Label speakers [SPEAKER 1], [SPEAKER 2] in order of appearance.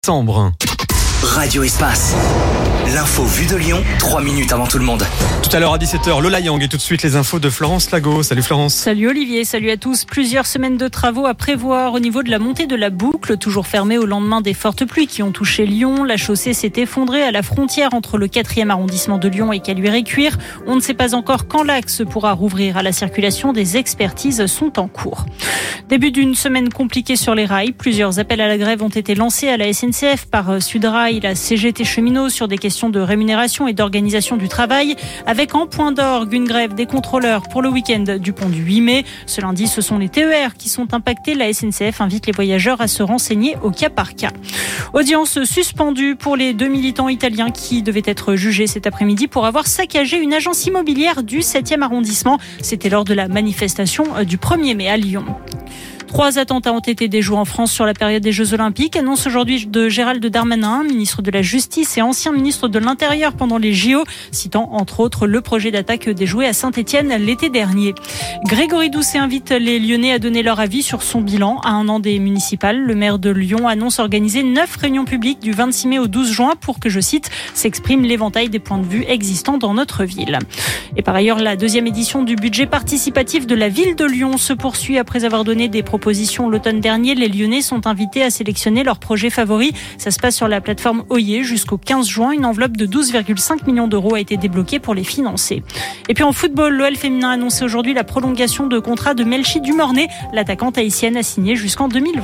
[SPEAKER 1] septembre.
[SPEAKER 2] Radio Espace. L'info vue de Lyon, 3 minutes avant tout le monde.
[SPEAKER 1] Tout à l'heure à 17h, Lola Yang et tout de suite les infos de Florence Lago. Salut Florence.
[SPEAKER 3] Salut Olivier, salut à tous. Plusieurs semaines de travaux à prévoir au niveau de la montée de la boucle, toujours fermée au lendemain des fortes pluies qui ont touché Lyon. La chaussée s'est effondrée à la frontière entre le 4e arrondissement de Lyon et Caluire-et-Cuire. On ne sait pas encore quand l'axe pourra rouvrir à la circulation. Des expertises sont en cours. Début d'une semaine compliquée sur les rails. Plusieurs appels à la grève ont été lancés à la SNCF par Sudrail, la CGT Cheminots sur des questions de rémunération et d'organisation du travail, avec en point d'orgue une grève des contrôleurs pour le week-end du pont du 8 mai. Ce lundi, ce sont les TER qui sont impactés. La SNCF invite les voyageurs à se renseigner au cas par cas. Audience suspendue pour les 2 militants italiens qui devaient être jugés cet après-midi pour avoir saccagé une agence immobilière du 7e arrondissement. C'était lors de la manifestation du 1er mai à Lyon. 3 attentats ont été déjoués en France sur la période des Jeux Olympiques. Annonce aujourd'hui de Gérald Darmanin, ministre de la Justice et ancien ministre de l'Intérieur pendant les JO, citant entre autres le projet d'attaque déjoué à Saint-Étienne l'été dernier. Grégory Doucet invite les Lyonnais à donner leur avis sur son bilan à un an des municipales. Le maire de Lyon annonce organiser 9 réunions publiques du 26 mai au 12 juin pour que, je cite, s'exprime l'éventail des points de vue existants dans notre ville. Et par ailleurs, la 2e édition du budget participatif de la ville de Lyon se poursuit après avoir donné des propositions l'automne dernier. Les Lyonnais sont invités à sélectionner leurs projets favoris. Ça se passe sur la plateforme Oyer jusqu'au 15 juin. Une enveloppe de 12,5 millions d'euros a été débloquée pour les financer. Et puis en football, l'OL féminin a annoncé aujourd'hui la prolongation de contrat de Melchi Dumornay. L'attaquante haïtienne a signé jusqu'en 2020.